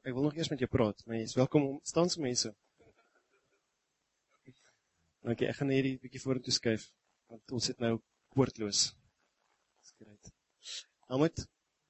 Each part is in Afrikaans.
ek wil nog eers met jou praat, maar jy is welkom om, staan so mense. Dankie, ek gaan hierdie bietjie vorentoe skuif, want ons het nou woordloos. Skryt. Almoed,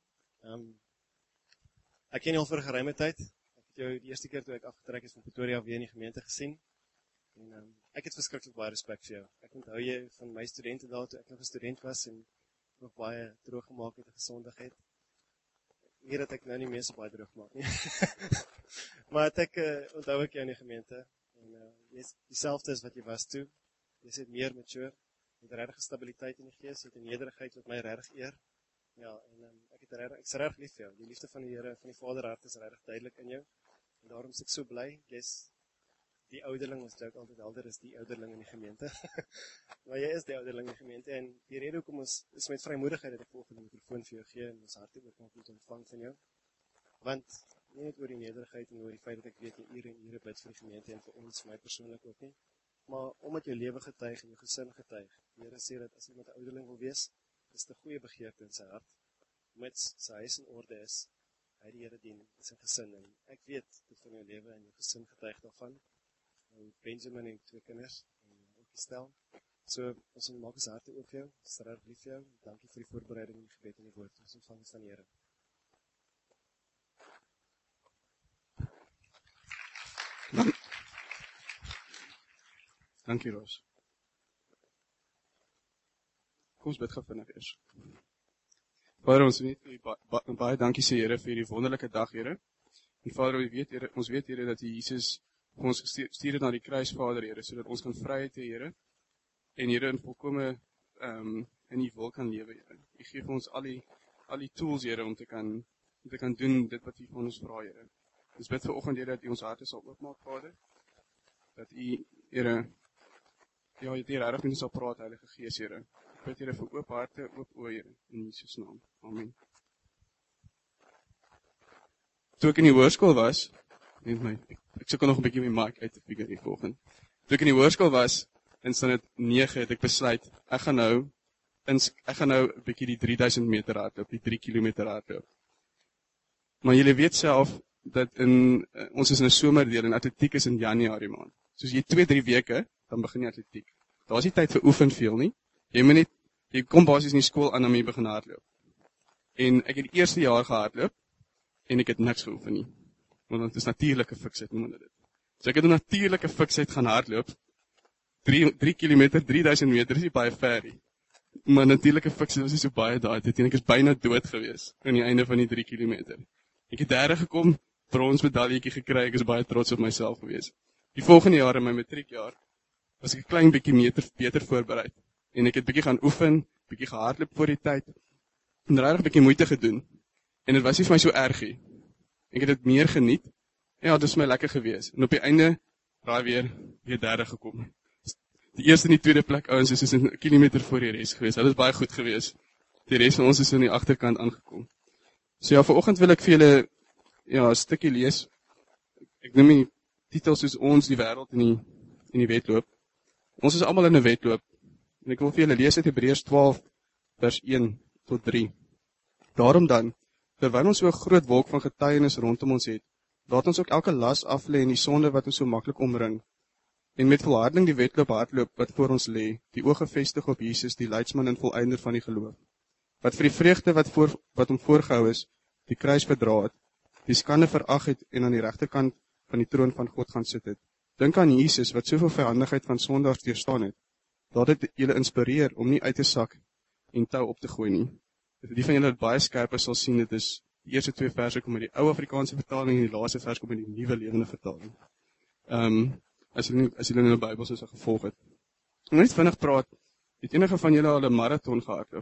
ek ken jou al vir 'n geruime tyd. Ek het jou die eerste keer toe ek afgetrek is van Pretoria weer in die gemeente gesien. En ek het verskriklik baie respek vir jou. Ek onthou jy van my studente daar toe ek nog 'n student was en nog baie droog gemaak het en gesondigheid. Nie dat ek nou nie meer so baie droog maak nie. Maar ek onthou ek jou in die gemeente. En jy is dieselfde as wat jy was toe. Jy is meer mature. Jy het regtig stabiliteit in die gees, jy het 'n nederigheid wat my regtig eer. Ja, en ek is regtig lief vir jou. Die liefde van die Here, van die Vaderhart is regtig duidelik in jou. En daarom is ek so bly. Jy's die ouderling, ons joke altyd helder is die ouderling in die gemeente. Maar jy is die ouderling in die gemeente en die rede hoekom ons is met vrymoedigheid dat ek volgende mikrofoon vir jou gee en ons harte oopmaak om te ontvang van jou. Want nie net oor die nederigheid en oor die feit dat ek weet jy ure en ure bid vir die gemeente en vir ons, my persoonlik ook nie. Maar omdat jou lewe getuig en jou gesin getuig. Die Here sê dat as iemand 'n ouderling wil wees, is dit 'n goeie begeerte in sy hart. Mits sy huis in orde is, hy die Here dien in sy gesin. En ek weet dit van jou lewe en jou gesin getuig daarvan. Benjamin en 2 kinders en ook gestel. So ons maak ons harte oop vir jou. Ons is regtig lief vir jou. Dankie vir die voorbereiding en die gebed en die woord. Ons ontvang ons van die Here. Dankie, Roos. Kom ons bid gou vinnig eers. Vader, ons weet baie dankie sê Here vir hierdie wonderlike dag, Here. En Vader, ons weet Here dat U Jesus vir ons gestuur het na die kruis, Vader, Here, sodat ons kan vryheid hê, Here. En Here in volkome in U wil kan lewe, Here. U gee vir ons al die tools, Here, om te kan doen dit wat U van ons vra, Here. Ons bid vanoggend, Here, dat U ons harte sal oopmaak, Vader. Dat U, Here, ja, jy het regtig met ons sal praat, Heilige Gees, Here. Ek bid, Here, vir oop harte, oop oë, Here, in Jesus naam. Amen. Toe ek in die hoërskool was, ek sukkel nog 'n bietjie my mic uit te figure hier volgende. Toe ek in die hoërskool was, in standaard 9 het ek besluit, ek gaan nou 'n bietjie die 3000 meter hardloop, die 3 kilometer hardloop. Maar julle weet self, dat ons is in 'n somerdeel en atletiek is in Januarie maand. Soos jy 2-3 weke, dan begin jy atletiek. Daar is nie tyd vir oefen veel nie. Jy kom basies in die skool aan om jy begin hardloop. En ek het die eerste jaar gehardloop, en ek het niks geoefen nie. Want dit is natuurlike fiksheid, noem hulle dit. So ek het 'n natuurlike fiksheid gaan hardloop. 3 kilometer, 3000 meter, is nie baie ver nie. Maar natuurlike fiksheid was nie so baie daai tyd, en ek is byna dood gewees, aan die einde van die 3 kilometer. Ek het derde gekom, bronsmedaljetjie gekry, ek is baie trots op myself gewees. Die volgende jaar in my matriekjaar, was ek 'n klein bietjie beter voorberei. En ek het bietjie gaan oefen, bietjie gehardloop voor die tyd, en regtig bietjie moeite gedoen. En dit was nie vir my so erg nie. Ek het dit meer geniet. Ja, dit is my lekker gewees. En op die einde, raai weer derde gekom. Die eerste en die tweede plek ouens is 'n kilometer voor die res gewees. Dit is baie goed gewees. Die res van ons is aan die agterkant aangekom. So ja, vanoggend wil ek vir julle 'n stukkie lees. Ek noem die titel soos ons die wêreld in die wedloop. Ons is almal in 'n wedloop. En ek wil vir julle lees uit Hebreërs 12 vers 1 tot 3. Daarom dan, terwyl ons so 'n groot wolk van getuienis rondom ons het, laat ons ook elke las aflê en die sonde wat ons so maklik omring. En met volharding die wedloop hardloop wat voor ons lê, die oë gefestig op Jesus, die leidsman en volëinder van die geloof. Wat vir die vreugde wat hom voorgehou is, die kruis verdra het, die skande verag het en aan die regterkant van die troon van God gaan sit het. Dink aan Jesus wat soveel vyandigheid van sondaars deurstaan het. Laat dit julle inspireer om nie uit te sak en tou op te gooi nie. Die van julle wat baie skerp is sal sien, dit is die eerste 2 verse kom uit die ou Afrikaanse vertaling en die laaste vers kom uit die nuwe lewende vertaling. As julle nou die Bybel soos gevolg het. Ek wil net vinnig praat, het enige van julle al 'n marathon gehardloop?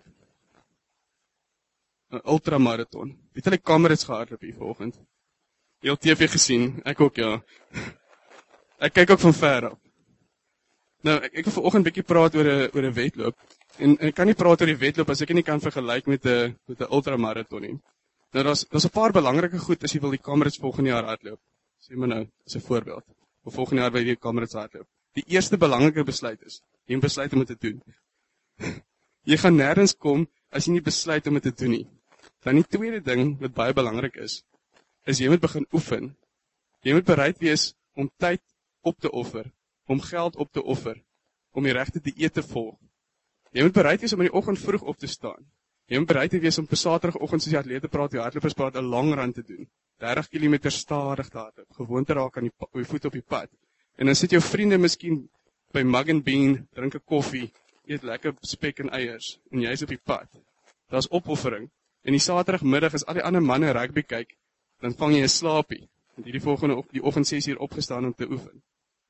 'n ultramarathon. Het hulle kameras gehardloop hier vanoggend? Jy het TV gesien, ek ook ja. Ek kyk ook van ver af. Nou, ek wil vanoggend 'n bietjie praat oor 'n wedloop. En ek kan nie praat oor die wedloop as ek nie kan vergelyk met 'n ultramarathon nie. Nou daar's 'n paar belangrike goed as jy wil die kameras volgende jaar hardloop. Sê maar nou, as 'n voorbeeld. Of volgende jaar wil jy die kameras hardloop. Die eerste belangrike besluit is, jy besluit om dit te doen. Jy gaan nêrens kom as jy nie besluit om dit te doen nie. Dan die tweede ding wat baie belangrik is is jy moet begin oefen. Jy moet bereid wees om tyd op te offer, om geld op te offer, om die regte dieet te volg. Jy moet bereid wees om in die oggend vroeg op te staan. Jy moet bereid wees om op 'n Saterdagoggend soos die atlete praat, die hardlopers praat, 'n lang run te doen. 30 km stadig te hardloop, gewoon te raak aan die voet op die pad. En dan sit jou vriende miskien by Mug and Bean, drink 'n koffie, eet lekker spek en eiers, en jy is op die pad. Daar's opoffering. En die Saterdagmiddag as al die ander manne rugby kyk, dan vang jy 'n slaapie. En die volgende die oggend 6 uur opgestaan om te oefen.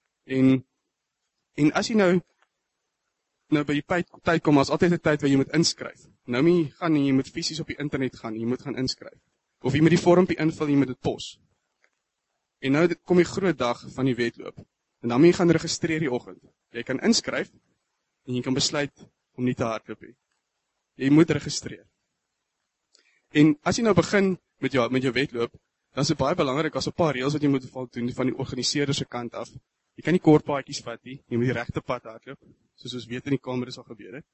En as jy nou by die tyd kom, as altyd 'n tyd waar jy moet inskryf. Nou moet jy gaan en jy moet fisies op die internet gaan, jy moet gaan inskryf. Of jy moet die vormpie invul, jy moet dit pos. En nou kom die groot dag van die wedloop. En dan moet jy gaan registreer die oggend. Jy kan inskryf en jy kan besluit om nie te hardloop nie. Jy moet registreer. En as jy nou begin met jou wedloop, dan is dit baie belangrik as 'n paar reëls wat jy moet voldoen van die organiseerder se kant af. Jy kan nie kort paadjies vat nie, jy moet die regte pad hardloop, soos ons weet in die kamer is al gebeur het.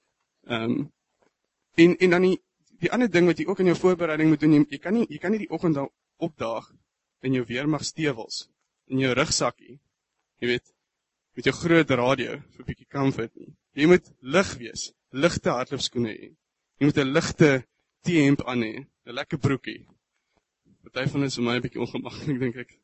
En dan die ander ding wat jy ook in jou voorbereiding moet doen, jy kan nie die oggend dan opdaag in jou weermagstewels, in jou rugsakkie, jy weet, met jou groot radio, vir 'n bietjie comfort nie. Jy moet lig wees, ligte hardloopskoene hê. Jy moet 'n ligte T-hemp aan hê, 'n lekker broekie. Party van dit is vir my 'n bietjie ongemaklik, dink ek.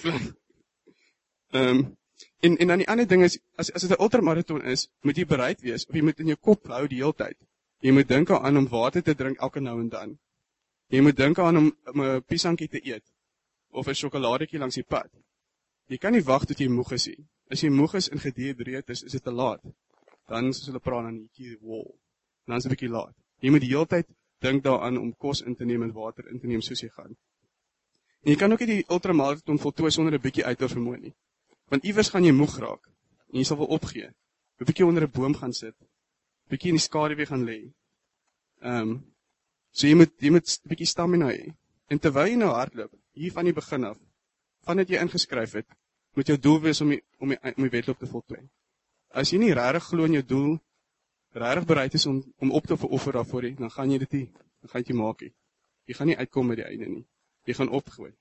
En dan die ander ding is, as dit 'n ultramaraton is, moet jy bereid wees, of jy moet in jou kop hou die hele tyd. Jy moet dink aan om water te drink elke nou en dan. Jy moet dink aan om 'n piesantjie te eet, of 'n sjokoladetjie langs die pad. Jy kan nie wag tot jy moeg is nie. As jy moeg is en gedehidreerd is dit te laat. Dan soos hulle praat dan die wall. Dan is dit 'n bietjie laat. Jy moet die hele tyd dink daaraan om kos in te neem en water in te neem soos jy gaan. En jy kan ook nie die ultramaraton voltooi sonder 'n bietjie uithou vermoë nie. Want iewers gaan jy moeg raak en jy sal wel opgee. 'n Bietjie onder 'n boom gaan sit. 'n Bietjie in die skaduwee gaan lê. So jy moet 'n bietjie stamina hê. En terwyl jy nou hardloop, hier van die begin af, vandat jy ingeskryf het, moet jou doel wees om die wedloop te voltooi. As jy nie regtig glo in jou doel, regtig bereid is om op te offer daarvoor nie, dan gaan jy dit nie maak nie. Jy gaan nie uitkom by die einde nie. Jy gaan opgee.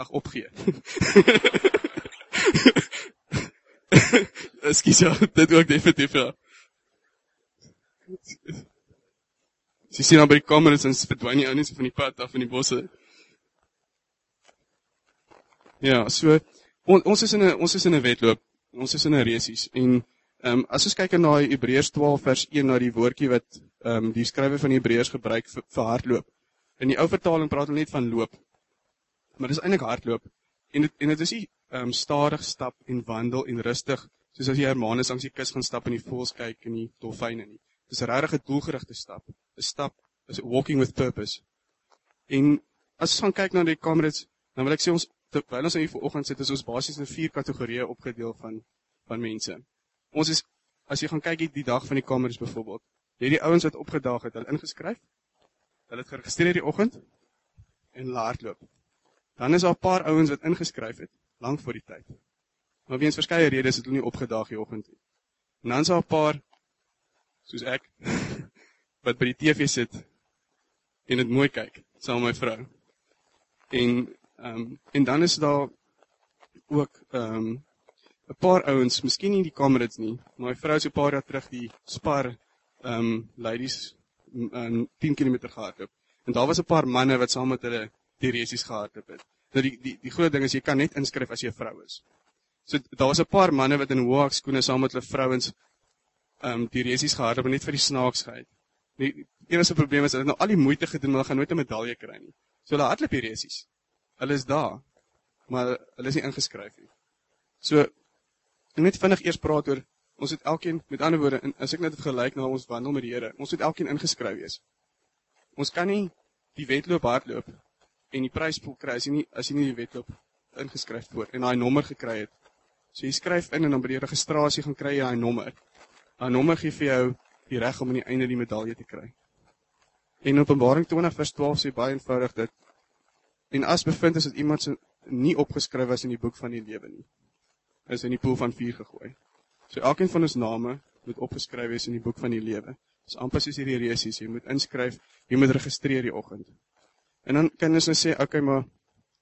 Ekskuus, ja, dit ook definitief, ja. As jy sien dan by die kameras, dan verdwyn jy ou net van die pad af in die bosse. Ja, so, ons is in 'n wedloop, ons is in 'n resies, en as ons kyk na Hebreërs 12 vers 1, na die woordjie wat die skrywer van die Hebreërs gebruik vir hardloop. In die ou vertaling praat hulle net van loop, maar dit is eintlik hardloop, en dit is nie stadig stap en wandel en rustig, soos as jy Hermanus langs die kus gaan stap en die voëls kyk en die dolfyne nie. Dit is regtig 'n doelgerigte stap. 'n stap is walking with purpose. En as ons gaan kyk na die kamerads, dan wil ek sê terwyl ons hier vanoggend sit, is ons basies in 4 kategorieë opgedeel van mense. Ons is, as jy gaan kyk die dag van die kamerads byvoorbeeld, jy die ouens wat opgedaag het, hulle ingeskryf, hulle het geregistreer die oggend en hulle hardloop. Dan is daar 'n paar ouens wat ingeskryf het, lank voor die tyd. Maar weens verskeie redes het hulle nie opgedaag die oggend nie. En dan is daar 'n paar, soos ek, wat by die TV sit en dit mooi kyk, saam met my vrou. En dan is daar ook 'n paar ouens, miskien nie die kamerads nie, maar my vrou so 'n paar jaar terug die Spar ladies 10 km gehardloop. En daar was 'n paar manne wat saam met hulle die resies gehardloop het. Nou die groot ding is, jy kan net inskryf as jy 'n vrou is. So daar was 'n paar manne wat in hoë skoene saam met hulle vrouens die resies gehardloop, net vir die snaaksheid. Die enigste probleem is, hulle het nou al die moeite gedoen, maar hulle gaan nooit 'n medalje kry nie. So hulle hardloop die resies. Hulle is daar, maar hulle is nie ingeskryf nie. So, net vinnig eers praat oor, ons het elkeen, met ander woorde, en as ek net het gelyk na ons wandel met die Here, ons het elkeen ingeskryf wees. Ons kan nie die wedloop hardloop en die pryspool kry as jy nie die wedloop ingeskryf word en daai nommer gekry het. So jy skryf in en dan by die registrasie gaan kry jy daai nommer. Daai nommer gee vir jou die reg om aan die einde die medalje te kry. En Openbaring 20 vers 12 sê baie eenvoudig dit. En as bevind is dat iemand se nie opgeskryf was in die boek van die lewe nie, is in die poel van vuur gegooi. So elkeen van ons name moet opgeskryf wees in die boek van die lewe. Dis amper soos hierdie resies, jy moet inskryf, jy moet registreer die oggend. En dan kan ons nou sê, okay, maar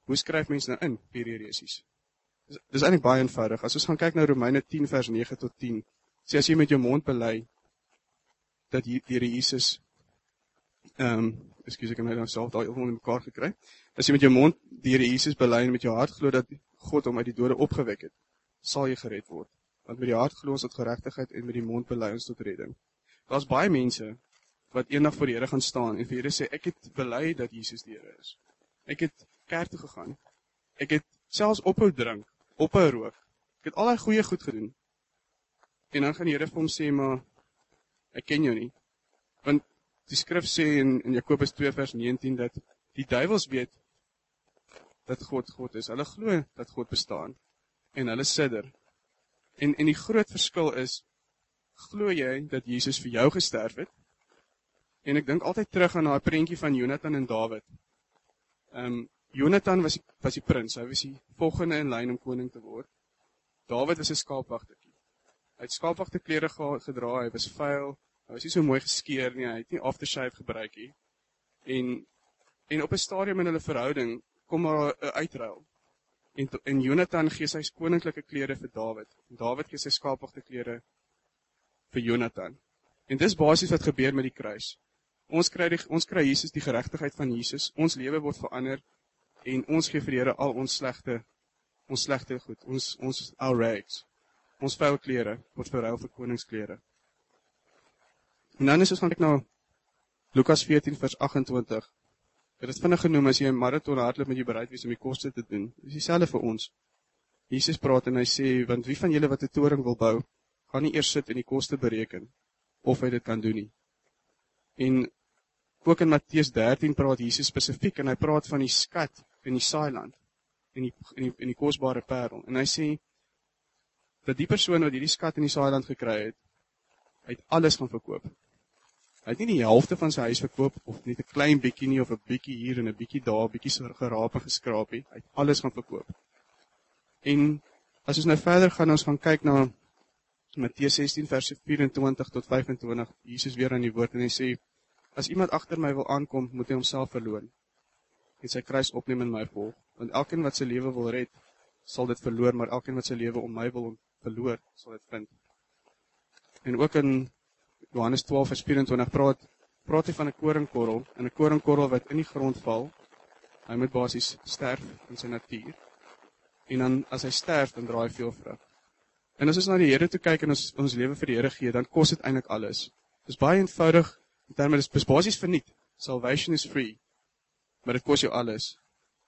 hoe skryf mense nou in perieresies? Dis eintlik baie eenvoudig. As ons gaan kyk na Romeine 10 vers 9 tot 10, sê as jy met jou mond bely dat die Here Jesus ekskuus, ek het my nou self daai in mekaar gekry. As jy met jou mond die Here Jesus bely en met jou hart glo dat God hom uit die dode opgewek het, sal jy gered word. Want met die hart glo ons tot geregtigheid en met die mond bely ons tot redding. Daar's baie mense wat eendag voor die Here gaan staan en vir Here sê, ek het bely dat Jesus die Here is. Ek het kerk toe gegaan. Ek het selfs ophou drink, ophou rook. Ek het al daai goeie goed gedoen. En dan gaan die Here vir hom sê, maar ek ken jou nie. Want die skrif sê in Jakobus 2 vers 19 dat die duiwels weet dat God is. Hulle glo dat God bestaan en hulle sidder. En die groot verskil is, glo jy dat Jesus vir jou gesterf het? En ek dink altyd terug aan daai prentjie van Jonathan en Dawid. Jonathan was die prins, hy was die volgende in lyn om koning te word. Dawid was 'n skaapwagtertjie. Hy het skaapwagterklere gedra, hy was vuil, hy was nie so mooi geskeer nie, hy het nie aftershave gebruik nie. En op 'n stadium in hulle verhouding kom daar 'n uitruil. En Jonathan gee sy koninklike klere vir Dawid. En Dawid gee sy skaapwagterklere vir Jonathan. En dis basies wat gebeur met die kruis. Ons kry Jesus, die geregtigheid van Jesus. Ons lewe word verander en ons gee vir die Here al ons slegte goed, our rags. Ons vuil klere word verruil vir koningsklere. En dan is ons gaan kyk na Lukas 14 vers 28. Dit is vinnig genoem as jy 'n marathon hardloop met jy bereid wees om die koste te doen. Dit is dieselfde vir ons. Jesus praat en hy sê, want wie van julle wat 'n toring wil bou, gaan nie eers sit en die koste bereken of hy dit kan doen nie. En ook in Matteus 13 praat Jesus spesifiek en hy praat van die skat in die saailand en die kosbare parel. En hy sê dat die persoon wat hierdie skat in die saailand gekry het, hy het alles gaan verkoop. Hy het nie die helfte van sy huis verkoop of net 'n klein bietjie nie of 'n bietjie hier en 'n bietjie daar, 'n bietjie geraap en geskraap nie. Hy het alles gaan verkoop. En as ons nou verder gaan, ons gaan kyk na Matteus 16 vers 24 tot 25. Jesus weer aan die woord en hy sê, as iemand agter my wil aankom, moet hy homself verloon en sy kruis opneem en my volg. Want elkeen wat sy lewe wil red, sal dit verloor, maar elkeen wat sy lewe om my wil verloor, sal dit vind. En ook in Johannes 12 vers 24 praat hy van 'n koringkorrel, en 'n koringkorrel wat in die grond val, hy moet basies sterf in sy natuur. En dan as hy sterf, dan dra hy veel vrug. En as ons na die Here toe kyk en ons lewe vir die Here gee, dan kos dit eintlik alles. Dis baie eenvoudig, in terme dis basies verniet. Salvation is free, maar dit kos jou alles.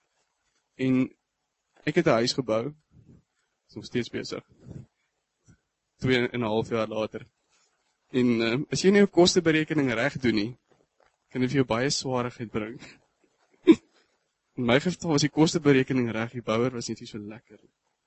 En ek het 'n huis gebou, is nog steeds besig. 2,5 jaar later. En as jy nie jou kosteberekening reg doen nie, kan dit vir jou baie swaarigheid bring. In my geval was die kosteberekening reg, die bouer was net nie so lekker.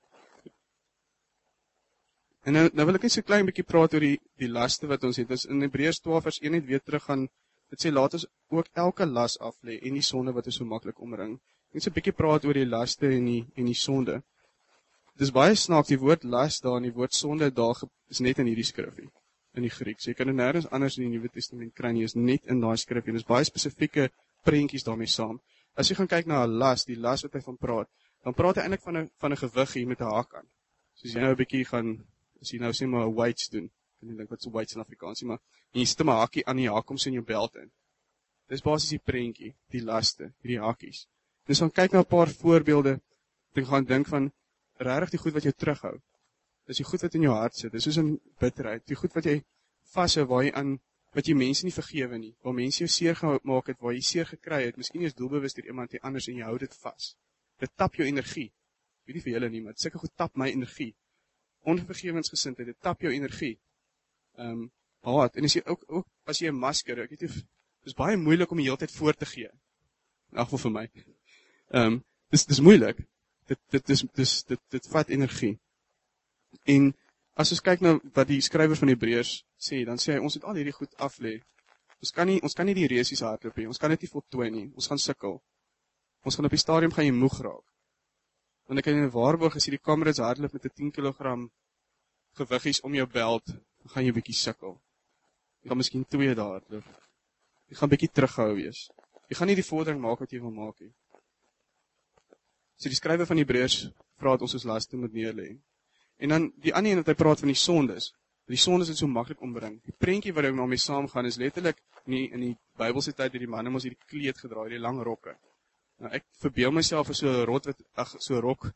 En nou wil ek net so klein bietjie praat oor die laste wat ons het. Ons in Hebreërs 12 vers 1 net weer terug gaan. Dit sê laat ons ook elke las af lê en die sonde wat ons so maklik omring. Net so 'n bietjie praat oor die laste en die sonde. Dis baie snaaks, die woord las daar en die woord sonde daar is net in hierdie skrifgie, in die Grieks. Jy kan dit nêrens anders in die Nuwe Testament kry nie, is net in daai skrifgie. En dis baie spesifieke prentjies daarmee saam. As jy gaan kyk na 'n las, die las wat hy van praat, dan praat hy eintlik van 'n gewiggie met 'n haak aan. Soos jy nou 'n bietjie gaan, as jy nou sê maar weights doen, kan jy dink wat so weights in Afrikaans is, maar jy sit 'n hakkie aan die haak om sien jou belt in. Dis basies die prentjie, die laste, hierdie hakkies. Dis gaan kyk na 'n paar voorbeelde, jy gaan dink van regtig die goed wat jou terughou. Dis die goed wat in jou hart sit. Dis soos 'n bitterheid, die goed wat jy vashou waar jy aan wat jy mense nie vergewe nie, waar mense jou seer gemaak het, waar jy seer gekry het, miskien is doelbewus deur iemand anders en jy hou dit vas. Dit tap jou energie. Weet nie vir julle nie, maar sulke goed tap my energie. Onvergewensgesindheid, dit tap jou energie. Haat, en as jy ook as jy 'n masker, ek weet nie, dis baie moeilik om die hele tyd voor te gee. In elk geval vir my. Dis moeilik. Dit vat energie. En as ons kyk na wat die skrywer van Hebreërs sê, dan sê hy, ons moet al hierdie goed af lê. Ons kan nie die resies hardloop nie, ons kan dit nie voltooi nie, ons gaan sukkel. Ons gaan op die stadium gaan jy moeg raak. Want ek kan in 'n waarborg as jy die Comrades hardloop met 'n 10 kg gewiggies om jou belt, dan gaan jy bietjie sukkel. Jy gaan miskien 2 dae hardloop. Jy gaan bietjie teruggehou wees. Jy gaan nie die vordering maak wat jy wil maak nie. So die skrywer van Hebreërs vra dat ons ons laste moet neerlê. En dan die ander een wat hy praat van die sondes. Die sondes is so maklik ombring. Die prentjie wat daarmee saamgaan is letterlik in die Bybelse tyd het die manne mos hierdie kleed gedra, hierdie lang rokke. Nou ek verbeel myself as so 'n rot so 'n rok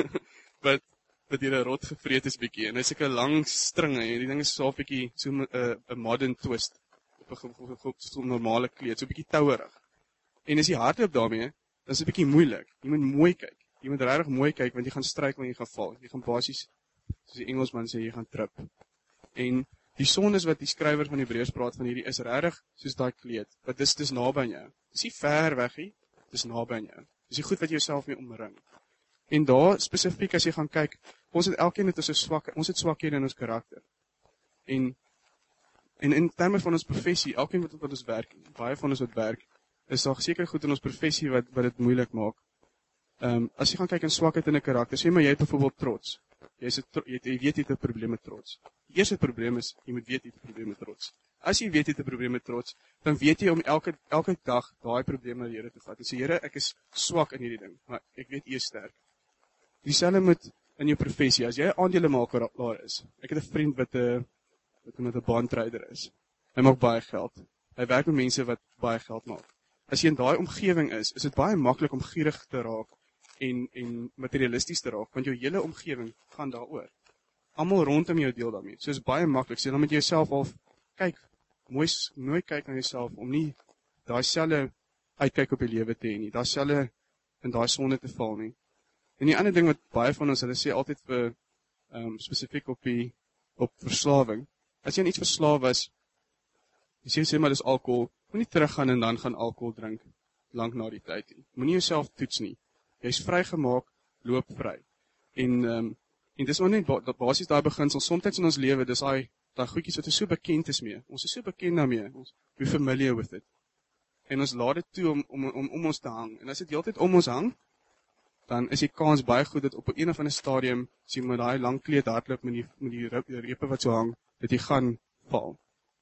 wat deur 'n rot gevreet is bietjie en hy is 'n lang stringe. Hierdie ding is so 'n bietjie so 'n modern twist op 'n normale kleed, so 'n bietjie touerig. En as jy hardloop daarmee, dan is dit 'n bietjie moeilik. Jy moet mooi kyk. Jy moet regtig mooi kyk want jy gaan struikel en jy gaan val. Jy gaan basies soos die Engelsman sê jy gaan trip. En die sondes wat die skrywer van Hebreërs praat van hierdie is regtig soos daai kleed. Wat dis naby aan jou. Dis nie ver weg nie, dis naby aan jou. Dis die goed wat jy jouself mee omring. En daar spesifiek as jy gaan kyk, ons het elkeen het ons het swakhede in ons karakter. En in terme van ons professie, elkeen wat ons werk, baie van ons wat werk, is daar seker goed in ons professie wat dit moeilik maak. As jy gaan kyk in swakheid in 'n karakter, sê maar jy het byvoorbeeld trots. Jy weet jy het 'n probleem met trots. Die eerste probleem is jy moet weet jy het 'n probleem met trots. As jy weet jy het 'n probleem met trots, dan weet jy om elke dag daai probleem na die Here te vat. En sê Here, ek is swak in hierdie ding, maar ek weet U is sterk. Dieselfde met in jou professie. As jy 'n aandelemaker daar is. Ek het 'n vriend wat met 'n baantrader is. Hy maak baie geld. Hy werk met mense wat baie geld maak. As jy in daai omgewing is dit baie maklik om gierig te raak en materialisties te raak, want jou hele omgewing gaan daaroor. Almal rondom jou deel daarmee. So is baie maklik. So dan moet jy jouself al kyk, mooi kyk na jouself om nie daai selfe uitkyk op die lewe te hê nie. Daai selfe in daai sonde te val nie. En die ander ding wat baie van ons, hulle sê altyd vir spesifiek op verslawing. As jy aan iets verslaaf was, jy sê maar dis alkohol, moenie teruggaan en dan gaan alkohol drink lank na die tyd nie. Moenie jouself toets nie. Jy's vrygemaak, loop vry. En dis maar net basies daai beginsel. Soms in ons lewe, dis daai goedjies wat so bekend is mee. Ons is so bekend daarmee. Ons be familiar with it. En ons laat dit toe om ons te hang. En as dit heeltyd om ons hang, dan is die kans baie goed dat op 'n of ander stadium as jy met daai lang kleed hardloop met die repe wat so hang, dat jy gaan val.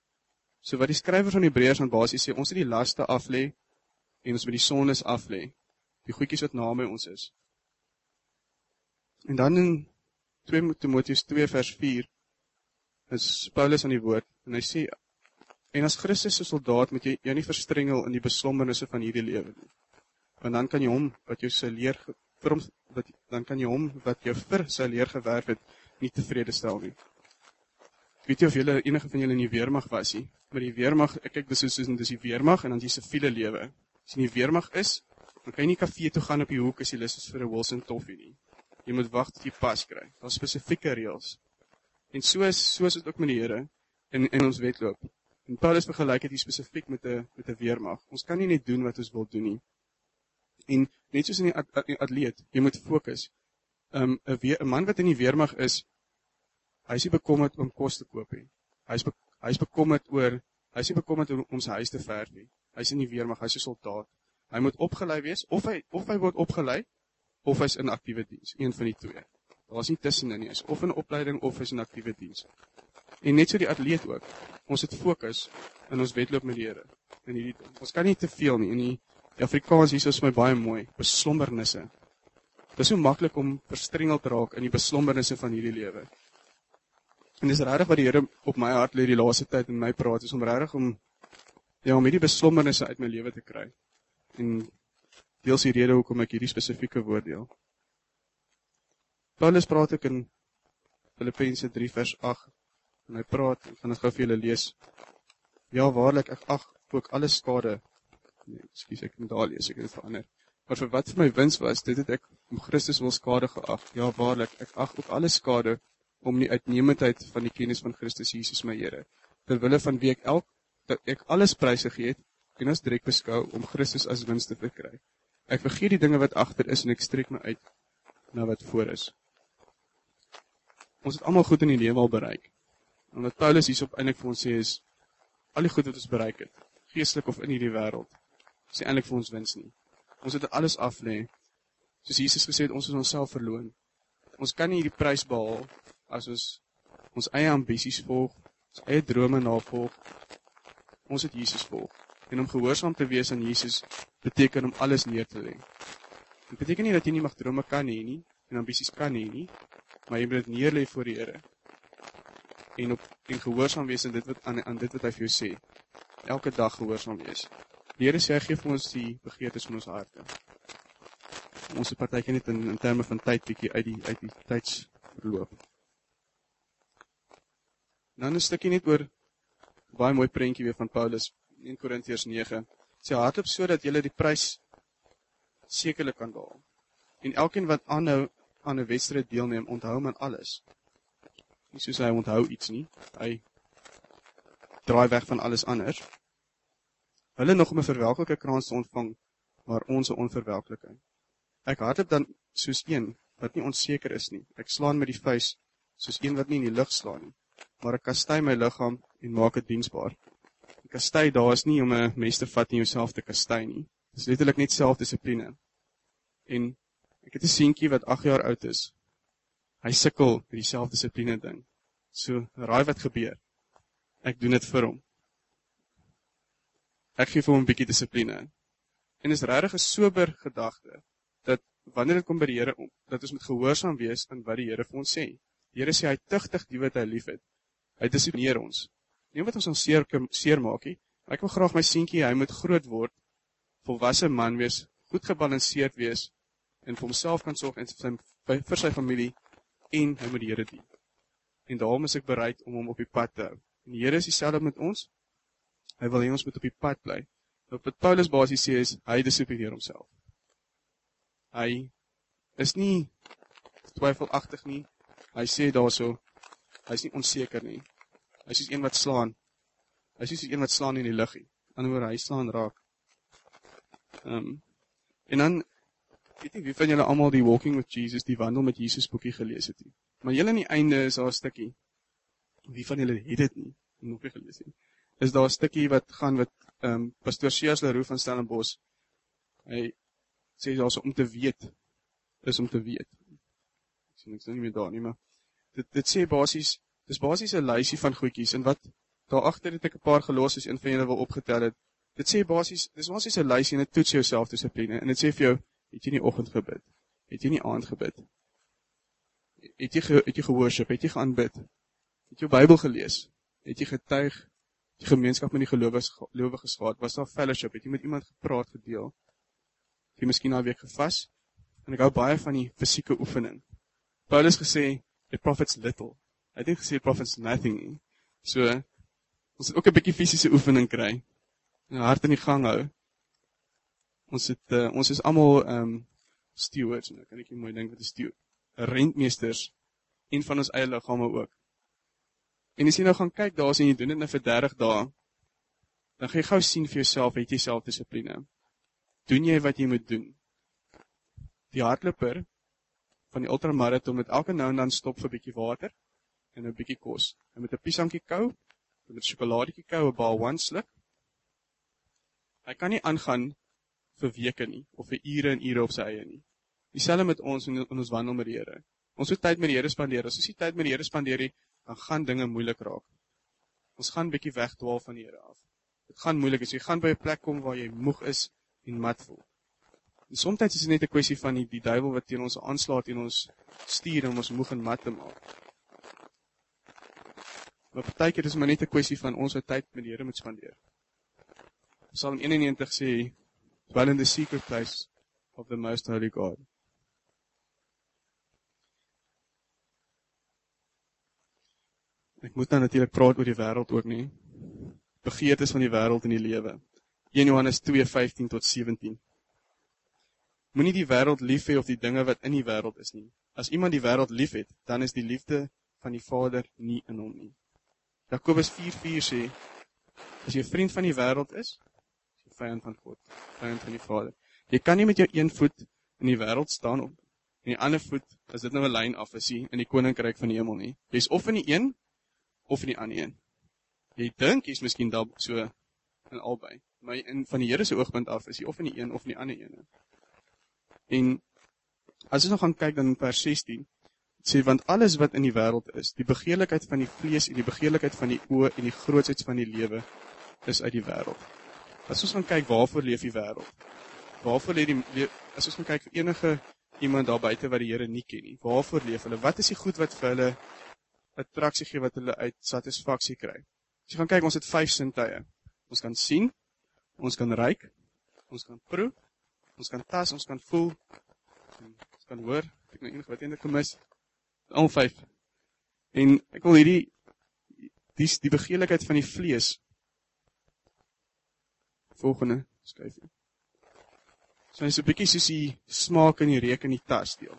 So wat die skrywer van Hebreërs aan basies sê, ons het die laste af lê en ons moet die sondes af lê. Die goedjies wat naby ons is. En dan in 2 Timoteus 2 vers 4 is Paulus aan die woord en hy sê, en as Christus se soldaat moet jy jou nie verstrengel in die beslommernisse van hierdie lewe nie. Want dan kan jy hom wat jou sy leer wat jou vir sy leer gewerf het, nie tevrede stel nie. Ek weet nie of enige van julle in die weermag was nie, maar die weermag, ek kyk dis die weermag en dan die siviele lewe. As jy in die weermag is, dan kan jy nie kafee toe gaan op die hoek as jy lus is vir 'n Wilson toffee nie. Jy moet wag tot jy pas kry. Daar's spesifieke reëls. En so is dit ook met die Here in ons wedloop. En Paulus vergelyk dit spesifiek met 'n weermag. Ons kan nie net doen wat ons wil doen nie. En net soos in die atleet, jy moet fokus. 'n man wat in die weermag is, hy is nie bekommerd om kos te koop nie. Hy is bekommerd om sy huis te verf nie. Hy is in die weermag, hy is 'n soldaat. Hy moet opgelei wees, of hy word opgelei, of hy is in aktiewe diens, een van die twee. Daar is nie tussenin nie, is of in opleiding, of hy is in aktiewe diens. En net so die atleet ook, ons het fokus in ons wedloop met die Here. Ons kan nie te veel nie, en die Afrikaans hier is my baie mooi, beslommernisse. Dit is so maklik om verstrengeld te raak in die beslommernisse van hierdie lewe. En dis regtig wat die Here op my hart lê die laaste tyd en my praat, is om regtig om hierdie beslommernisse uit my lewe te kry. En deels die rede hoekom ek hierdie spesifieke woord deel. Paulus praat ook in Filippense 3 vers 8, en hy praat, ek gaan dit gou vir julle lees. Ja, waarlik, ek ag ook alle skade, ek moet daar lees, ek het dit verander. Maar vir wat vir my wins was, dit het ek om Christus wil skade geag. Ja, waarlik, ek ag ook alle skade om die uitnemendheid van die kennis van Christus Jesus my Here, terwille van wie ek alles prysig het, en as direk beskou om Christus as wins te verkry. Ek vergeet die dinge wat agter is en ek strek my uit na wat voor is. Ons het almal goed in die lewe al bereik. En wat Paulus hierop eintlik vir ons sê is, al die goed wat ons bereik het, geestelik of in hierdie wêreld, is eintlik vir ons wins nie. Ons het alles af lê. Soos Jesus gesê het, ons is onsself verloon. Ons kan nie die prys behaal as ons eie ambisies volg, ons eie drome navolg. Ons het Jesus volg. En om gehoorsaam te wees aan Jesus beteken om alles neer te lê. Dit beteken nie dat jy nie mag drome kan hê nie, en ambisies kan hê nie, maar jy moet dit neerlê voor die Here. En gehoorsaam wees aan dit wat hy vir jou sê. Elke dag gehoorsaam wees. Die Here sê hy gee vir ons die begeertes van ons harte. Ons het partykeer net in terme van tyd bietjie uit die tydsverloop. Dan 'n stukkie net oor baie mooi prentjie weer van Paulus in Korintiërs 9. Sê hardloop sodat jy die prys sekerlik kan behaal. En elkeen wat aanhou aan 'n wedstryd deelneem, onthou hom aan alles. Nie soos hy onthou iets nie, hy draai weg van alles anders. Hulle nog om 'n verwelklike krans te ontvang, maar ons 'n onverwelklike. Ek hardloop dan soos een wat nie onseker is nie. Ek slaan met die vuis soos een wat nie in die lug slaan nie, maar ek kastei my liggaam en maak dit diensbaar. Die kastei daar is nie om 'n mes te vat en jouself te kastei nie. Dit is letterlik net selfdissipline. En ek het 'n seentjie wat 8 jaar oud is. Hy sukkel met die selfdissipline ding. So, raai wat gebeur. Ek doen dit vir hom. Ek gee vir hom 'n bietjie dissipline. En is regtig 'n sober gedagte dat wanneer dit kom by die Here om, dat ons moet gehoorsaam wees aan wat die Here vir ons sê. Die Here sê hy tugtig die wat hy liefhet. Hy dissiplineer ons. Nie wat ons ons seer maak nie. Ek wil graag my seentjie, hy moet groot word, volwasse man wees, goed gebalanseerd wees en vir homself kan sorg en vir sy familie en hy moet die Here dien. En daarom is ek bereid om hom op die pad te hou. En die Here is dieselfde met ons. Hy wil hê ons moet op die pad bly. Wat Paulus basies sê is, hy dissiplineer homself. Hy is nie twyfelagtig nie. Hy sê daarso, hy is nie onseker nie. Hy is soos een wat slaan. Hy is soos een wat slaan in die lug. Anderswoorde, hy slaan raak. En dan, weet nie wie van julle almal die Walking with Jesus, die Wandel met Jesus boekie gelees het nie. Maar julle aan die einde is daar 'n stukkie. Wie van julle het dit nie? Nog nie gelees nie. Is daar 'n stukkie wat gaan wat pastoor Sias Leroux van Stellenbosch, hy sê daarso om te weet, is om te weet. Ek sien niks nie meer daar nie, maar dit sê basies, dis basies 'n lysie van goedjies, en wat daar agter het ek 'n paar gelos as een van julle wil opgetel het. Dit sê basies, dis basies 'n lysie en dit toets jou selfdissipline, en dit sê vir jou, het jy nie oggend gebid? Het jy nie aand gebid? Het jy geworship? Het jy geaanbid? Het jy jou Bybel gelees? Het jy getuig? Het jy gemeenskap met die gelowiges gehad? Was daar fellowship? Het jy met iemand gepraat, gedeel? Het jy miskien na 'n week gevas? En ek hou baie van die fisieke oefening. Paulus gesê, the profits little. Hy het nie gesê profits nothing nie. So, ons het ook 'n bietjie fisiese oefening kry. En hart in die gang hou. Ons is almal stewards, nou kan ek nie mooi dink wat 'n steward, rentmeesters, en van ons eie liggame ook. En as jy nou gaan kyk daar, en jy doen dit nou vir 30 dae, dan gaan jy gou sien vir jouself, het jy selfdissipline. Doen jy wat jy moet doen? Die hardloper van die ultramarathon moet elke nou en dan stop vir 'n bietjie water en 'n bietjie kos. Hy moet 'n piesangkie kou, hy moet 'n sjokoladetjie kou, 'n bal one sluk. Hy kan nie aangaan vir weke nie, of vir ure en ure op sy eie nie. Dieselfde met ons in ons wandel met die Here. Ons moet tyd met die Here spandeer. As ons nie tyd met die Here spandeer, dan gaan dinge moeilik raak. Ons gaan bietjie wegdwaal van die Here af. Dit gaan moeilik wees. Jy gaan by 'n plek kom waar jy moeg is en mat voel. En soms is dit net 'n kwessie van die duiwel wat teen ons aanslaat en ons stuur om ons moeg en mat te maak. Maar partykeer is maar net 'n kwessie van ons wat tyd met die Here moet spandeer. Psalm 91 sê, dwell in the secret place of the most holy God. Ek moet nou natuurlik praat oor die wêreld ook nie. Begeertes van die wêreld in die lewe. 1 Johannes 2:15 tot 17. Moenie die wêreld lief hê of die dinge wat in die wêreld is nie. As iemand die wêreld liefhet, dan is die liefde van die Vader nie in hom nie. Jakobus 4:4 sê, as jy 'n vriend van die wêreld is jy vyand van God, vyand van die Vader. Jy kan nie met jou een voet in die wêreld staan op en die ander voet, as dit nou 'n lyn af is, in die koninkryk van die hemel nie. Jy's of in die een of in die ander een. Jy dink jy's miskien daar so in albei, maar van die Here se oogpunt af is jy of in die een of in die ander een. En as ons nog gaan kyk dan in vers 16, sê want alles wat in die wêreld is, die begeerlikheid van die vlees en die begeerlikheid van die oë en die grootsheid van die lewe is uit die wêreld. As ons gaan kyk waarvoor leef die wêreld? Waarvoor as ons gaan kyk vir enige iemand daar buite wat die Here nie ken nie, waarvoor leef hulle? Wat is die goed wat vir hulle attraksie gee, wat hulle uit satisfaksie kry? As jy gaan kyk, ons het 5 sintuie. Ons kan sien, ons kan ruik, ons kan proe, ons kan tas, ons kan voel, ons kan hoor, ek nou enige wat eintlik gemis, al 5. En ek wil die begeerlikheid van die vlees, volgende, skryf jy. So hy is 'n bietjie soos die smaak en die reuk en die tas deel.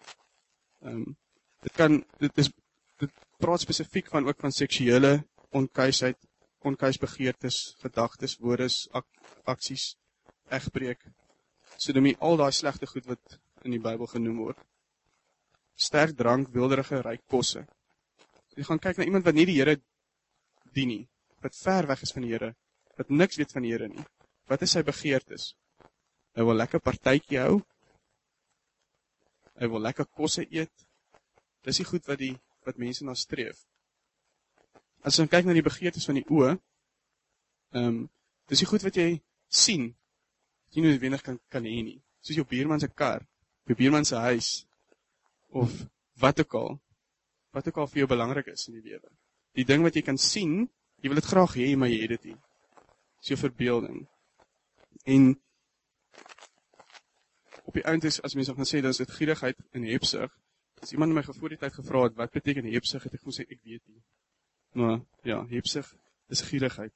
Dit praat spesifiek ook van seksuele onkuisheid, onkuisbegeertes, gedagtes, woordes, aksies, egbreek, sodomie, al daai slegte goed wat in die Bybel genoem word. Sterk drank, wilderige, ryk kosse. Jy gaan kyk na iemand wat nie die Here dien nie, wat ver weg is van die Here, wat niks weet van die Here nie. Wat is sy begeertes? Hy wil lekker partytjie hou. Hy wil lekker kosse eet. Dis die goed wat mense na streef. As jy kyk na die begeertes van die oë, dis die goed wat jy sien, wat jy noodwendig kan hê nie. Soos jou buurman se kar, jou buurman se huis, of wat ook al vir jou belangrik is in die lewe. Die ding wat jy kan sien, jy wil dit graag hê, maar jy het dit nie. Dis jou verbeelding. En op die eind is, as mense gaan sê, dan is dit gierigheid en hebsug. As iemand my voor die tyd gevra het, wat beteken hebsug, het ek gesê, ek weet nie. Maar ja, hebsug is gierigheid.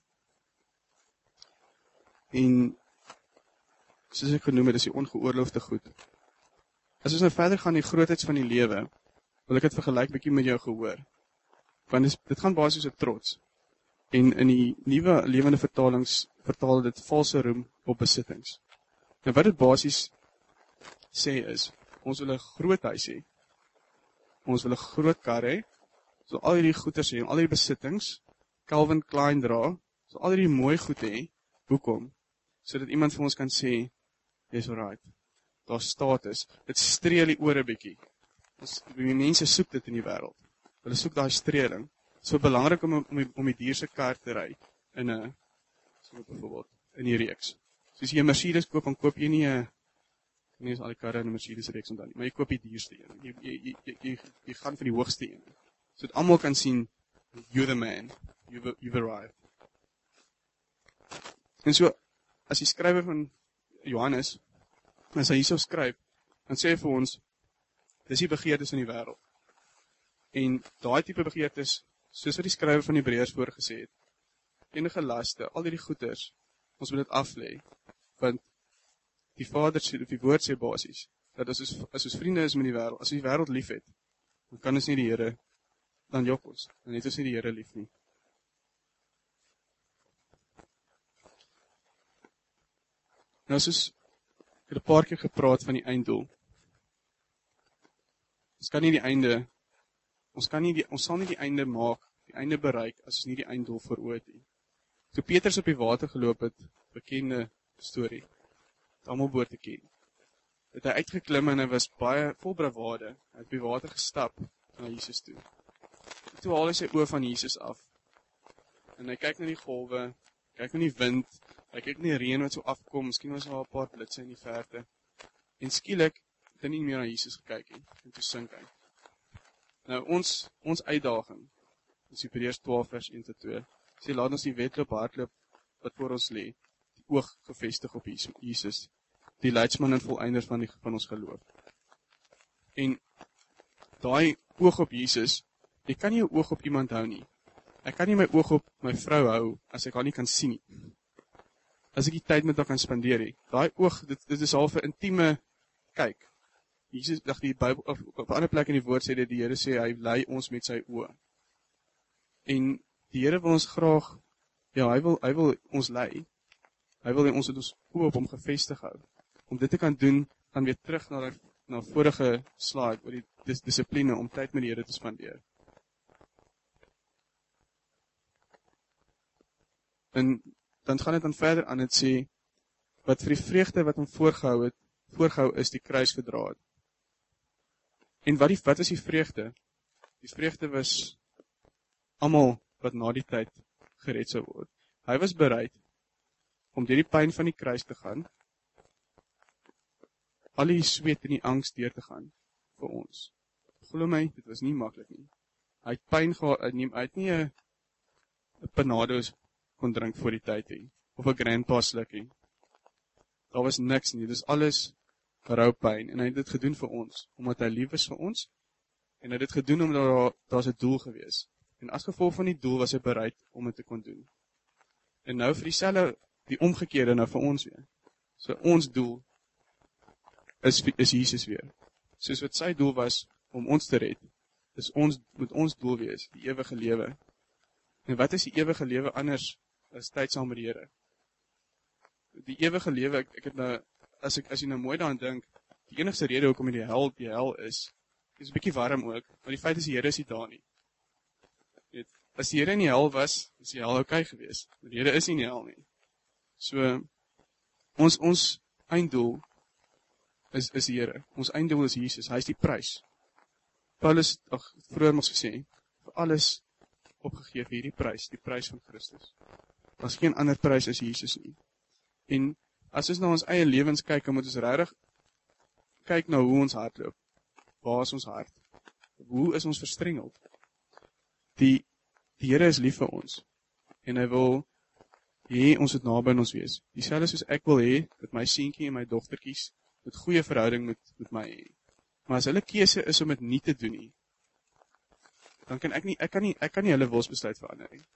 En soos ek genoem het, is die ongeoorloofde goed. As ons nou verder gaan die grootheids van die lewe, wil ek dit vergelyk bietjie met jou gehoor. Want dit gaan basies oor trots. En in die nuwe lewende vertalings vertaal dit valse roem op besittings. Nou wat dit basies sê is, ons wil 'n groot huis hê. Ons wil 'n groot kar hê. So al hierdie goederes hê, al hierdie besittings, Calvin Klein dra, so al hierdie mooi goed hê. Hoekom? Sodat iemand vir ons kan sê, jy's alright. Daar's status. Dit streel die ore bietjie. Die mense soek dit in die wêreld. Hulle soek daai streeling. So belangrik om die dierse kar te ry in so byvoorbeeld in die reeks. So as jy 'n Mercedes koop, dan koop jy nie is al die karre in 'n Mercedes reeks onthou nie, maar jy koop die duurste een. Jy gaan vir die hoogste een. So dat almal kan sien, you're the man. You've arrived. En so as die skrywer van Johannes, as hy hierso skryf, dan sê hy vir ons, dis die begeertes in die wêreld. En daai tipe begeertes, soos wat die skrywer van Hebreërs voorgesê het, enige laste, al die goeders, ons moet dit aflê, want die Vader sê, of die woord sê basies, dat as ons vriende is met die wêreld, as ons die wêreld lief het, dan kan ons nie die Here, dan jok ons, dan het ons nie die Here lief nie. Nou soos, ek het 'n paar keer gepraat van die einddoel. Ons kan nie die einde, ons sal nie die einde maak, die einde bereik, as ons nie die einddoel voor oë het nie. Toe Petrus op die water geloop het, bekende storie, het almal behoort te ken. Het hy uitgeklim en hy was baie vol bravade, hy het op die water gestap na Jesus toe. Toe haal hy sy oë van Jesus af, en hy kyk na die golwe, kyk na die wind, hy kyk na die reën wat so afkom, miskien was daar 'n paar blitse in die verte, en skielik het hy nie meer na Jesus gekyk nie, en toe sink hy. Nou ons uitdaging, in Hebreërs 12 vers 1-2, sê laat ons die wedloop hardloop wat voor ons lê, die oog gefestig op Jesus, die leidsman en volëinder van ons geloof. En daai oog op Jesus, jy kan nie jou oog op iemand hou nie. Ek kan nie my oog op my vrou hou, as ek haar nie kan sien nie. As ek die tyd met haar kan spandeer nie. Daai oog, dit is half 'n intieme kyk. Jesus, die Bybel, op 'n ander plek in die woord sê dit, die Here sê, hy lei ons met sy oë. En die Here wil ons graag, ja, hy wil ons lei. Hy wil ons het ons oë op hom gefestig hou. Om dit te kan doen, gaan weer terug na vorige slide, oor die dissipline om tyd met die Here te spandeer. En dan gaan dit dan verder aan het sê, wat vir die vreugde wat hom voorgehou is, die kruis gedra het. En wat was die vreugde? Die vreugde was almal wat na die tyd gered sou word. Hy was bereid om deur die pyn van die kruis te gaan, al die sweet en die angs deur te gaan vir ons. Glo my, dit was nie maklik nie. Hy het pyn gehad, hy het nie 'n Panados kon drink voor die tyd hê, of 'n grandpa slukkie. Daar was niks nie, dis alles rou pyn, en hy het dit gedoen vir ons, omdat hy lief is vir ons, en hy het dit gedoen omdat daar's 'n doel gewees. En as gevolg van die doel was hy bereid om dit te kon doen. En nou vir dieselfde, die omgekeerde nou vir ons weer. So ons doel is Jesus weer. Soos wat sy doel was om ons te red, moet ons doel wees, die ewige lewe. En wat is die ewige lewe anders as tyd saam met die Here? Die ewige lewe, ek het nou, as jy nou mooi daaraan dink, die enigste rede hoekom die hel is 'n bietjie warm ook, maar die feit is die Here is nie daar nie. As die Here in die hel was, is die hel okay geweest. Maar die Here is nie in die hel nie. So, ons einddoel is die Here. Ons einddoel is Jesus. Hy is die prys. Paulus, vroeër ons gesê, vir alles opgegee vir hierdie die prys van Christus. Daar's geen ander prys as Jesus nie. En as ons na ons eie lewens kyk, dan moet ons regtig kyk na hoe ons hart loop. Waar is ons hart? Hoe is ons verstrengeld? Die Here is lief vir ons. En hy wil hê ons moet naby aan ons wees. Dieselfde soos ek wil hê, dat my seentjie en my dogtertjies met goeie verhouding met my hê. Maar as hulle keuse is om dit nie te doen nie, dan kan ek kan nie hulle wilsbesluit verander nie.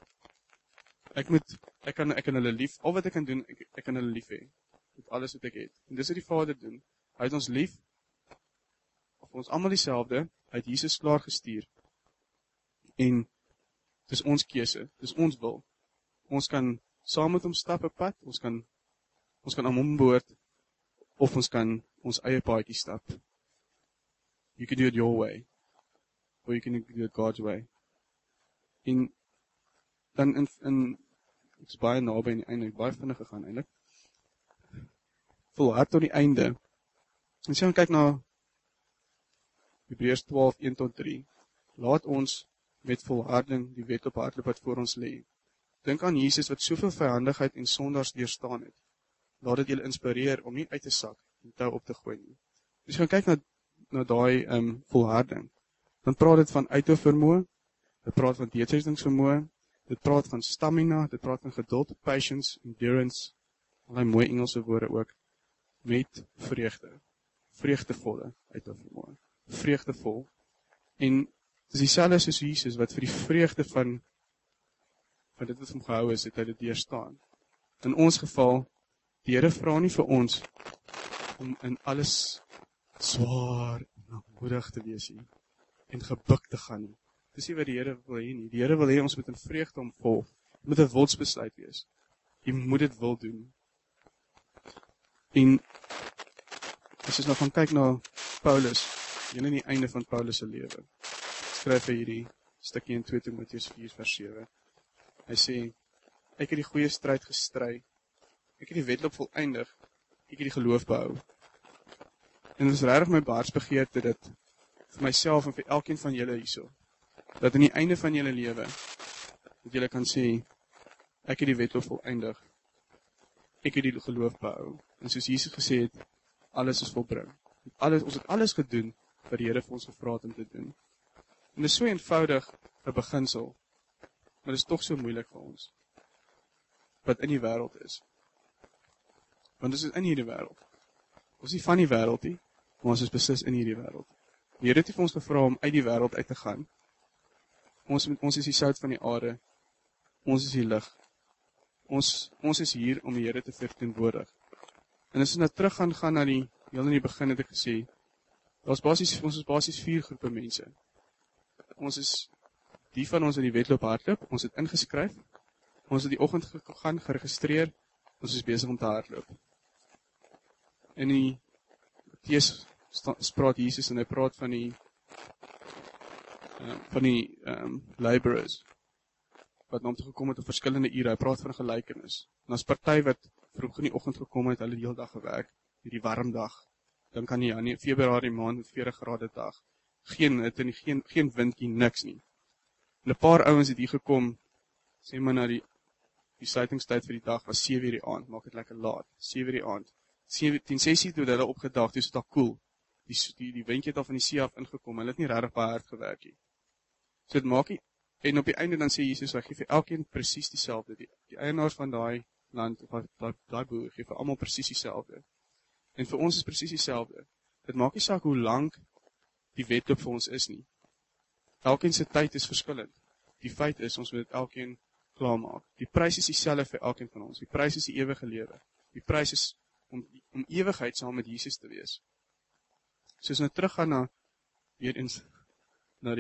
Ek kan hulle lief, al wat ek kan doen, ek kan hulle lief hê, met alles wat ek het. En dis wat die Vader doen. Hy het ons lief, of ons almal dieselfde, hy het Jesus klaar gestuur. En dis ons keuse, dis ons wil. Ons kan saam met hom stap 'n pad, ons kan aan hom behoort, of ons kan ons eie paadjie stap. You can do it your way, or you can do it God's way. En dan ek is baie naby aan die einde, baie vinnig gegaan eintlik. Volhard tot die einde. En as jy kyk na Hebreërs 12, 1-3. Laat ons met volharding die wedloop hardloop wat voor ons lê. Dink aan Jesus wat soveel vyandigheid en sondaars deurstaan het. Laat dit julle inspireer om nie uit te sak en tou op te gooi nie. As jy kyk na daai volharding, dan praat dit van uithou vermoë, dit praat van deursettingsvermoë, dit praat van stamina, dit praat van geduld, patience, endurance, allerlei mooi Engelse woorde ook, met vreugde, vreugdevolle uithou vermoë, vreugdevol. En dis dieselfde soos Jesus wat vir die vreugde van dit wat hom gehou is, het hy dit deurstaan. In ons geval, die Here vra nie vir ons om in alles swaar en langmoedig te wees nie, en gebuk te gaan nie. Dis nie wat die Here wil hê nie. Die Here wil hê ons moet in vreugde hom volg. Dit moet 'n wilsbesluit wees. Jy moet dit wil doen. En as ons nou gaan kyk na Paulus, hier aan die einde van Paulus se lewe, skryf hy hierdie stukkie in 2 Timoteus 4:7. Hy sê, ek het die goeie stryd gestry, ek het die wedloop volëindig, ek het die geloof behou. En dit is regtig my hartsbegeerte dit vir myself en vir elkeen van julle hierso, dat aan die einde van julle lewe, dat julle kan sê, ek het die wedloop volëindig, ek het die geloof behou. En soos Jesus gesê het, alles is volbring. Ons het alles gedoen wat die Here vir ons gevra het om te doen. En dit is so eenvoudig 'n beginsel, maar dit is tog so moeilik vir ons, wat in die wêreld is. Want ons is in hierdie wêreld. Ons is nie van die wêreld nie, maar ons is beslis in hierdie wêreld. Die Here het vir ons gevra om uit die wêreld uit te gaan. Ons is die sout van die aarde. Ons is die lig. Ons is hier om die Here te verteenwoordig. En as ons nou terug gaan na heel in die begin het ek gesê, ons is basies 4 groepe mense. Ons is die van ons in die wedloop hardloop, ons het ingeskryf, ons het die oggend gegaan, geregistreer, ons is besig om te hardloop. In die Matteus praat Jesus en hy praat van die laborers, wat na hom toe gekom het op verskillende ure, hy praat van 'n gelykenis. En as party wat vroeg in die oggend gekom het, hulle die hele dag gewerk, hierdie warm dag, dan kan jy in Februarie maand met 40 grade dag, geen hitte nie, geen windjie, niks nie. En 'n paar ouens het hier gekom, sê maar na die sluitingstyd vir die dag was 7:00 die aand, maak dit lekker laat, 7:00 die aand. 10:16 toe hulle opgedag, toe is dit al cool. Die windjie het al van die see af ingekom, hulle het nie regtig baie hard gewerk nie. So dit maak nie, en op die einde dan sê Jesus, hy gee vir elkeen presies dieselfde. Die eienaars van daai land, of daai boer, gee vir almal presies dieselfde. En vir ons is presies dieselfde. Dit maak nie saak hoe lank die wedloop vir ons is nie. Elkeen se tyd is verskillend. Die feit is, ons moet dit elkeen klaarmaak. Die prys is dieselfde vir elkeen van ons. Die prys is die ewige lewe. Die prys is om ewigheid saam met Jesus te wees. So as ons nou teruggaan weer eens na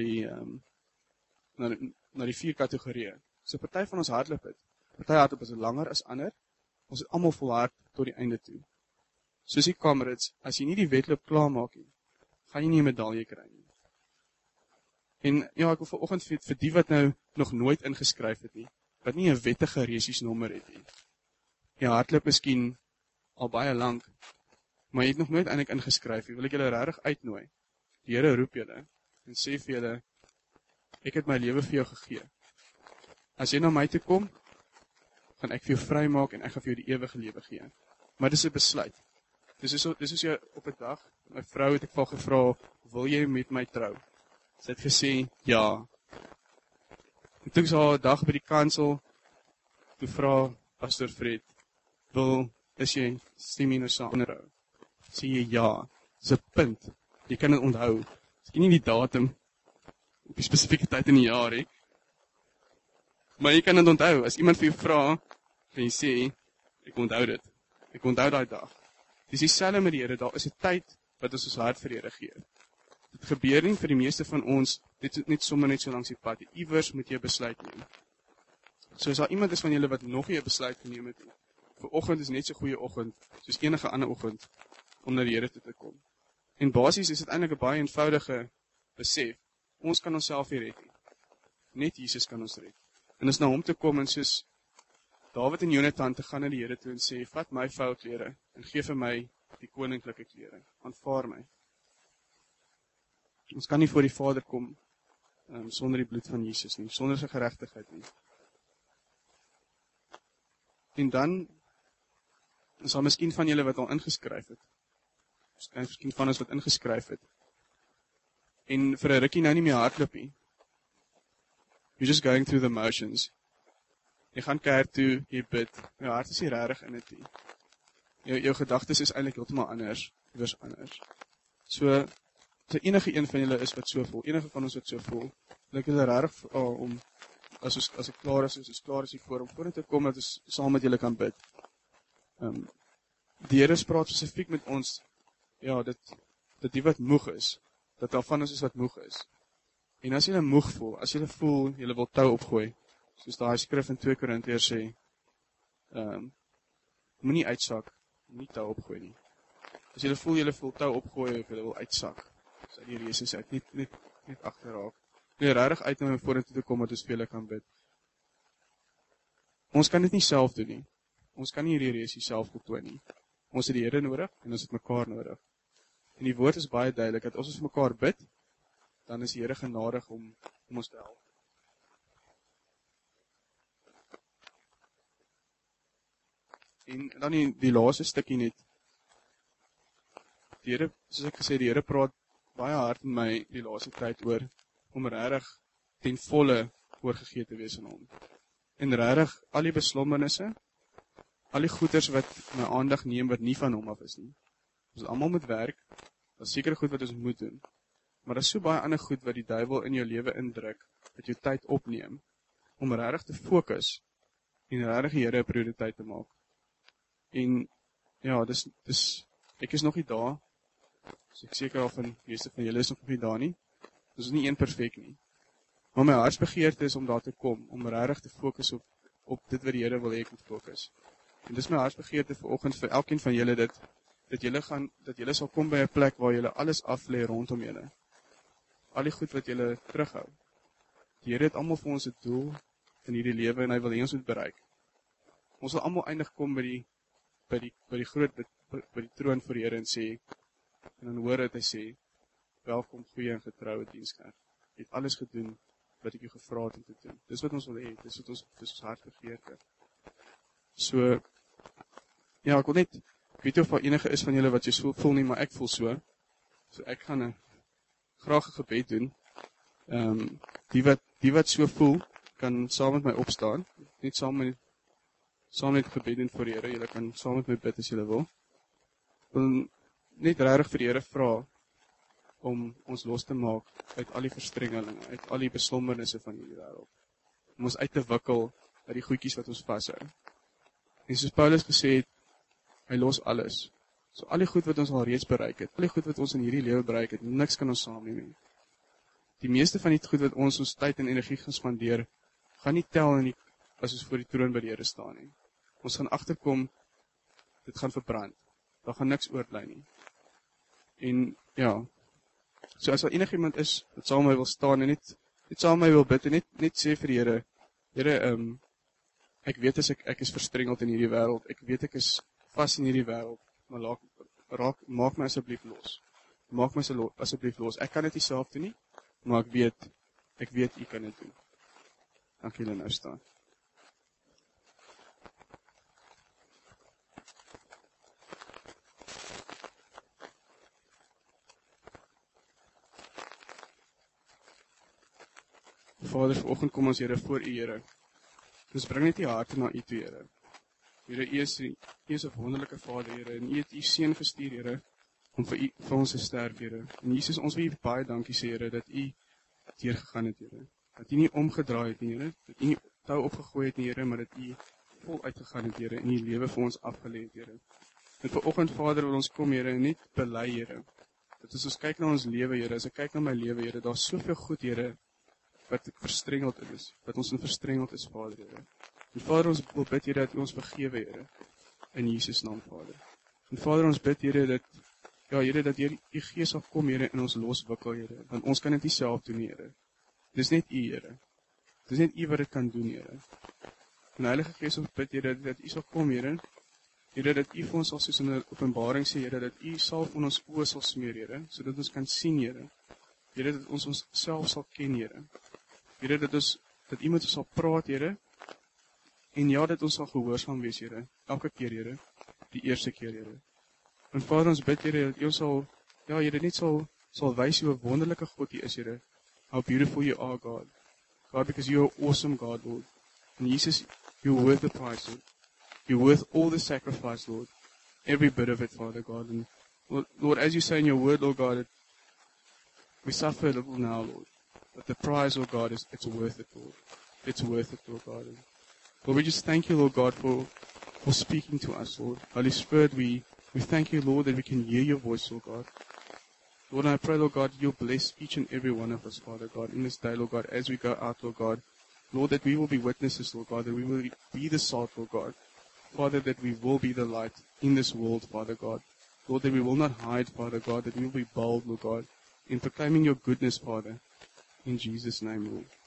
die 4 kategorieë. So party van ons hardloop het. Party hardloop is langer as ander. Ons het almal volhard tot die einde toe. Soos die Comrades, as jy nie die wedloop klaarmaak nie, gaan jy nie 'n medalje kry nie. En ja, ek wil vanoggend vir die wat nou nog nooit ingeskryf het nie, wat nie 'n wettige resiesnommer het nie. Jy hardloop miskien al baie lank, maar jy het nog nooit eintlik ingeskryf nie. Wil ek julle regtig uitnooi. Die Here roep julle en sê vir julle, ek het my lewe vir jou gegee. As jy na my toe kom, gaan ek vir jou vrymaak en ek gaan vir jou die ewige lewe gee. Maar dis 'n besluit. Dis is jy op 'n dag, my vrou het ek vir gevra, wil jy met my trou? Sy het gesê, ja. En toe is haar 'n dag by die kansel, toe vra Pastor Fred, is jy stem jy nou saam trou? Sê jy ja, dis 'n punt. Jy kan dit onthou. Miskien nie die datum op die spesifieke tyd in die jaar hè. Maar jy kan dit onthou. As iemand vir jou vra, kan jy sê, ek onthou dit. Ek onthou daai dag. Dis dieselfde met die Here, daar is 'n tyd wat ons hart vir die Here gee. Dit gebeur nie vir die meeste van ons, dit net sommer net so langs die pad. Iewers moet jy 'n besluit neem. So as daar iemand is van julle wat nog nie 'n besluit geneem het nie, vanoggend is net so 'n goeie oggend, soos enige ander oggend, om na die Here toe te kom. En basies is dit eintlik 'n baie eenvoudige besef. Ons kan onsself nie red nie. Net Jesus kan ons red. En as na hom toe kom en soos Dawid en Jonathan te gaan na die Here toe en sê, vat my vouklere en gee vir my die koninklike klere. Aanvaar my. Ons kan nie voor die Vader kom sonder die bloed van Jesus nie, sonder sy geregtigheid nie. En dan is daar miskien van julle wat al ingeskryf het. Miskien van ons wat ingeskryf het. En vir 'n rukkie nou nie meer hardloop nie. You're just going through the motions. Jy gaan kerk toe, jy bid, jou hart is nie regtig in dit nie. Jou gedagtes is eintlik heeltemal anders, iewers anders. So enige een van julle is wat so voel, enige van ons wat so voel, ek is regtig om, as ek klaar is hier om vorentoe te kom, dat ons saam met julle kan bid. Die Here praat spesifiek met ons, ja, dat die wat moeg is, dat daar van ons is wat moeg is. En as julle moeg voel, as julle voel, julle wil tou opgooi, soos daai skrif in 2 Korintiërs sê, moenie uitsak, nie tou opgooi nie. As julle voel tou opgooi, of julle wil uitsak, so die reëse uit, net agterraak. Jy regtig uit om vorentoe te kom, dat ons vir julle kan bid. Ons kan dit nie self doen nie. Ons kan nie hierdie reëse self voltooi nie. Ons het die Here nodig, en ons het mekaar nodig. En die woord is baie duidelik, dat ons vir mekaar bid, dan is die Here genadig om ons te help. En dan die laaste stukkie net. Die Here, soos ek gesê, die Here praat baie hard met my die laaste tyd oor, om regtig ten volle oorgegee te wees aan hom. En regtig al die beslommernisse, al die goeders wat my aandag neem, wat nie van hom af is nie. Ons almal moet werk, dat is seker goed wat ons moet doen. Maar daar is so baie ander goed wat die duiwel in jou lewe indruk, dat jou tyd opneem, om regtig te fokus, en regtig die Here 'n prioriteit te maak. En ja, ek is nog nie daar, so ek seker al van die meeste van julle is nog nie daar nie, dis is nie een perfek nie. Maar my hartsbegeerte is om daar te kom, om regtig te fokus op dit wat die Here wil hê ek moet fokus. En dis my hartsbegeerte vanoggend vir elkeen van julle, dat julle sal kom by 'n plek waar julle alles aflê rondom julle. Al die goed wat julle terughou. Die Here het almal vir ons 'n doel in hierdie lewe en hy wil hê ons moet bereik. Ons sal almal eindig kom by die troon voor die Here en sê, en dan hoor dat hy sê, welkom goeie en getroue diensknegt. Jy het alles gedoen wat ek jou gevra het om te doen. Dis wat ons wil hê, dis ons hartbegeerte. So, ja, ek wil net Ek weet nie of daar enige is van julle wat jy so voel nie, maar ek voel so. So ek gaan graag 'n gebed doen. Die wat so voel, kan saam met my opstaan. Net saam met gebed doen vir die Here. Julle kan saam met my bid as julle wil. Wil net regtig vir die Here vra om ons los te maak uit al die verstrengelinge, uit al die beslommernisse van hierdie wêreld. Om ons uit te wikkel uit die goedjies wat ons vashou. En soos Paulus gesê het, hy los alles. So al die goed wat ons al reeds bereik het, al die goed wat ons in hierdie lewe bereik het, niks kan ons saamneem nie. Die meeste van die goed wat ons tyd en energie gaan spandeer, gaan nie tel as ons voor die troon by die Here staan nie. Ons gaan agterkom, dit gaan verbrand. Daar gaan niks oorbly nie. En ja, so as daar enigiemand is wat saam met my wil staan en net saam met my wil bid en net sê vir die Here, Here, ek weet as ek is verstrengeld in hierdie wêreld, ek weet ek is vas in hierdie wêreld, maar maak my asseblief los. Maak my asseblief los. Ek kan dit nie self doen nie, maar ek weet u kan dit doen. Dankie julle nou staan. Vader, vanoggend kom ons Here voor u, Here. Ons bring net die harte na u toe, Here. Here, u is 'n wonderlike Vader, Here, en u het u seun gestuur, Here, om vir ons te sterf, Here. En Jesus, ons wil u baie dankie sê, Here, dat u deurgegaan het, Here. Dat u nie omgedraai het nie, Here, dat u nie tou opgegooi het nie, Here, maar dat u vol uitgegaan het, Here, en u lewe vir ons afgelê het, Here. En vanoggend, Vader, wil ons kom, Here, en net bely, Here. Dat as ons kyk na ons lewe, Here, as ek kyk na my lewe, Here, daar's soveel goed, Here, wat ek verstrengeld is, wat ons in verstrengeld is, Vader, Here. En Vader, ons wil bid, Here, dat u ons vergewe, Here, in Jesus naam, Vader. En Vader, ons bid, Here, dat u Gees sal kom, Here, en ons loswikkel, Here, want ons kan dit nie self doen, Here. Dis net u, Here. Dis net u wat dit kan doen, Here. En Heilige Gees, ons bid, Here, dat u sal kom, Here, Here, dat u vir ons al soos in 'n openbaring sê, Here, dat u salf in ons oë sal smeer, Here, sodat ons kan sien, Here. Here, dat ons onsself sal ken, Here. Here, dat iemand sal praat, Here, en ja, dat ons sal gehoorsaam wees, Here, elke keer, Here, die eerste keer, Here. En Vader, ons bid, Here, dat u sal, Here, net sal wys hoe 'n wonderlike God u is, Here. How beautiful you are, God. God, because you are awesome, God, Lord. And Jesus, you're worth the price, Lord. You're worth all the sacrifice, Lord. Every bit of it, Father God. And Lord, as you say in your word, Lord God, we suffer a little now, Lord. But the prize, Lord God, it's worth it, Lord. It's worth it, Lord God. And Lord, we just thank you, Lord God, for speaking to us, Lord. Holy Spirit, we thank you, Lord, that we can hear your voice, Lord God. Lord, I pray, Lord God, you'll bless each and every one of us, Father God, in this day, Lord God, as we go out, Lord God. Lord, that we will be witnesses, Lord God, that we will be the salt, Lord God. Father, that we will be the light in this world, Father God. Lord, that we will not hide, Father God, that we will be bold, Lord God, in proclaiming your goodness, Father. In Jesus' name, Lord.